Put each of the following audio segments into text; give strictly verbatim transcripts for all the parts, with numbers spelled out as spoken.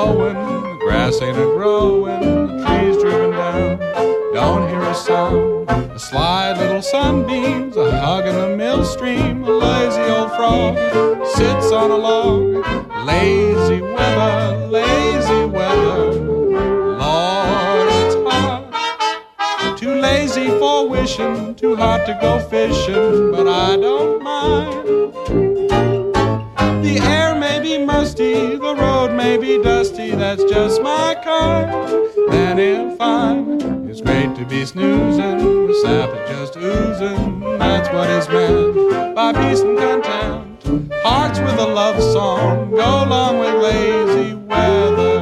blowing, the grass ain't a-growing, the trees driven down, don't hear a sound. The sly little sunbeams a hugging the mill stream. A lazy old frog sits on a log. Lazy weather, lazy weather, Lord, it's hot. Too lazy for wishing, too hot to go fishing, but I don't mind. The air may be musty, the road may be dusty, that's just my kind. Then if I'm, it's great to be snoozing, the sap is just oozing, that's what is meant by peace and content. Hearts with a love song go along with lazy weather.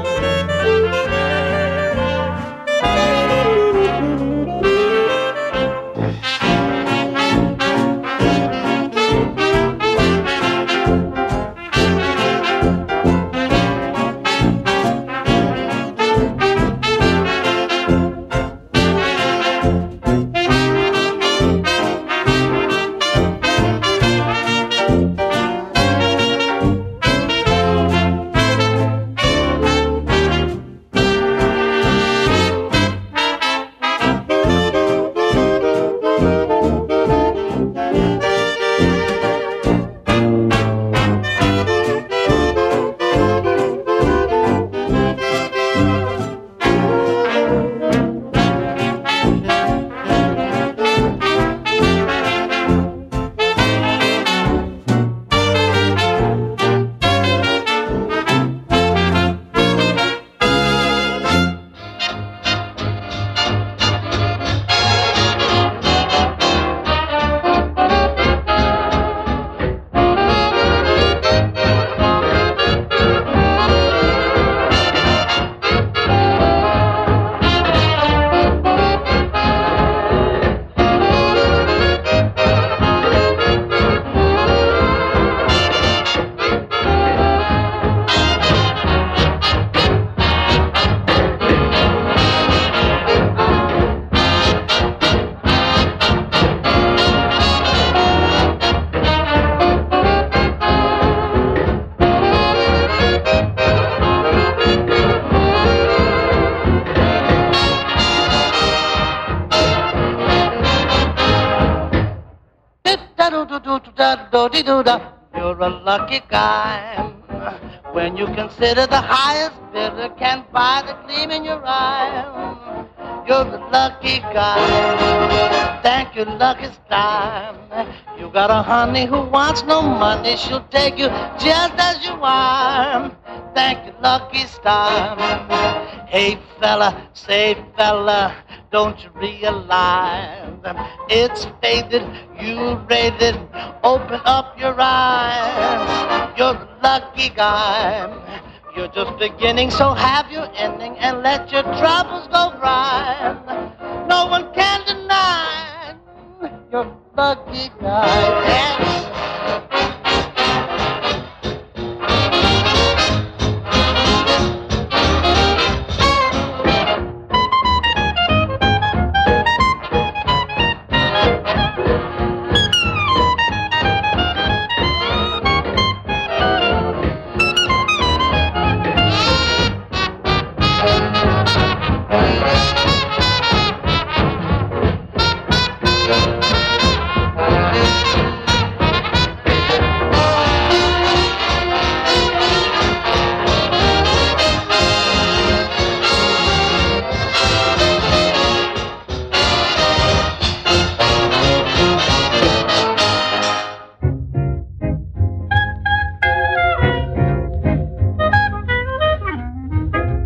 You're a lucky guy when you consider the highest bidder can't buy the gleam in your eye. You're a lucky guy. Thank you, lucky star. You got a honey who wants no money. She'll take you just as you are. Thank you, lucky star. Hey fella, say fella, don't you realize it's faded, you rated, open up your eyes. You're a lucky guy. You're just beginning, so have your ending and let your troubles go by. No one can deny you're a lucky guy. Yeah.